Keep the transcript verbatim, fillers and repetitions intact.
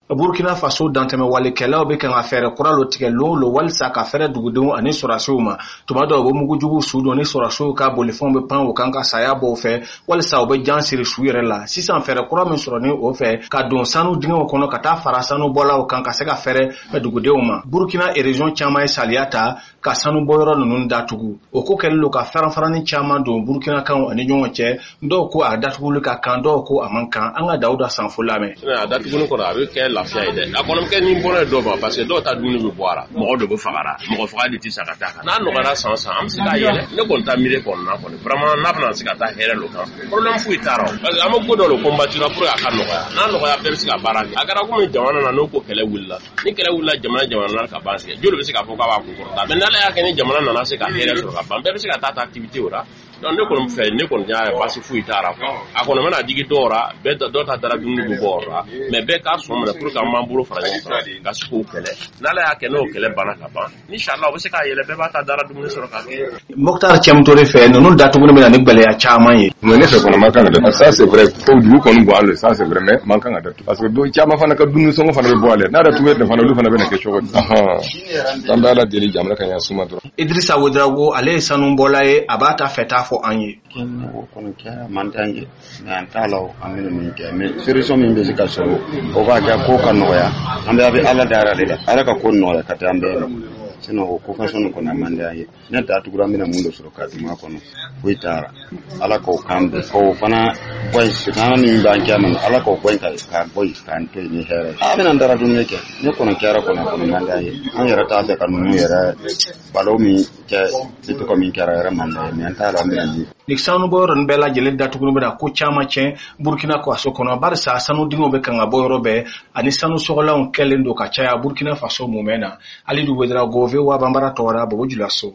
Burkina Faso dantɛmɛ walikɛlaw bɛ kan ka fɛɛrɛ kura lo tigɛ lon lo walisa ka fɛɛrɛ dugudenw ani sɔrasiw ma tuma dɔw u bɛ mugujugu su don ni sɔrasiw ka bolifɛnw bɛ pan u kan ka saya bɔ fɛ walisa u bɛ jan siri su yɛrɛ la sisan fɛɛrɛ kura min sɔrɔ ni o fɛ ka don sanu dingɛw kɔnɔ ka taa fara sanu bɔlaw kan ka se ka fɛɛrɛ dugudenw ma Burkina région caman ye saliya ta ka sanu bɔyɔrɔ ninnu datugu o ko kɛlen don ka faran-farani caman don Burkina kanw ani ɲɔgɔn cɛ dɔw ko a datuguli ka kan dɔw ko a man kan an ka Dawuda Sanfo lamɛn a datuguli kɔnɔ a bɛ kɛ lafiya ye dɛ a kɔni kɛ ni bɔra dɔw ma parce que dɔw ta dumuni bɛ bɔ a la mɔgɔ dɔ bɛ fagara mɔgɔ faga de tɛ se ka taa kan n'a nɔgɔyara san san an bɛ se k'a yɛlɛ ne kɔni ta miiri kɔnɔna kɔni vraiment n'a bɛna se ka taa hɛrɛ lo kan problème foyi t'a la parce que an bɛ ko dɔ le combattre pour que a ka nɔgɔya n'a nɔgɔya bɛɛ bɛ se ka baara kɛ a kɛra komi jamana na n'o ko kɛlɛ wulila ni kɛlɛ wulila jamana jamana ka ban sigi joli bɛ se ka fɔ k'a b'a kun kɔrɔta mais n'ala y'a kɛ ni jamana nana se ka hɛrɛ sɔrɔ ka ban bɛɛ bɛ se ka taa ta activité o la donc ne kɔni fɛ ne kɔni y'a basi foyi t'a la a kɔni mana digi dɔw la bɛɛ dɔw ta dara dumuni bɛ bɔ o la mais bɛɛ k'a sɔn minɛ pour que an b'an bolo fara ɲɔgɔn kan ka se k'o kɛlɛ n'ala y'a kɛ n'o kɛlɛ banna ka ban inshallah u bɛ se k'a yɛlɛ bɛɛ b'a ta dara dumuni sɔrɔ ka kɛ Mokhtar Cɛmtore fɛ ninnu datuguni bɛ na ni gɛlɛya caman ye mais ne fɛ kɔni man kan ka datugu ça c'est vrai fo dugu kɔni bɔ ale ça c'est vrai mais man kan ka datugu parce que dɔw caman fana ka dumuni sɔngɔ fana bɛ bɔ ale n'a datugu yɛrɛ fana olu fana bɛ na kɛ cogo di an bɛ ala deli jamana ka ɲɛ suma dɔrɔn Idrissa Ouedraogo ale ye sanubɔla ye a b'a ta fɛ t'a fɔ an ye o kɔni kɛra man d'an ye mais an t'a la an bɛna min kɛ mais solution min bɛ se ka sɔrɔ o b'a kɛ ko ka nɔgɔya an bɛ a bɛ ala dara de la ala ka ko nɔgɔya ka tɛ an bɛɛ la sinon o ko fashion kɔni man d'an ye ne datugura an bɛna mun de sɔrɔ ka duma kɔnɔ foyi t'a la ala k'o kan bɛɛ k'o fana bɔ yen sisan min b'an kɛ man ala k'o bɔ yen ka ka bɔ yen k'an to yen ni hɛrɛ ye a bɛna dara dumuni kɛ ne kɔni kɛra kɔni kɔni man d'an ye an yɛrɛ t'a fɛ ka ninnu yɛrɛ balo min kɛ ne tɔgɔ min kɛra yɛrɛ man d'an ye mais an t'a la an bɛna min ni sanu bɔyɔrɔ nin bɛɛ lajɛlen datuguni bɛna ko caman tiɲɛ Burkina Faso kɔnɔ barisa sanu dingɛw bɛ kan ka bɔ yɔrɔ bɛɛ ani sanu sɔgɔlanw kɛlen don ka caya Burkina Faso mumɛ na Alidu Ouedraogo V O A Bambara tɔgɔra Bobo Julaso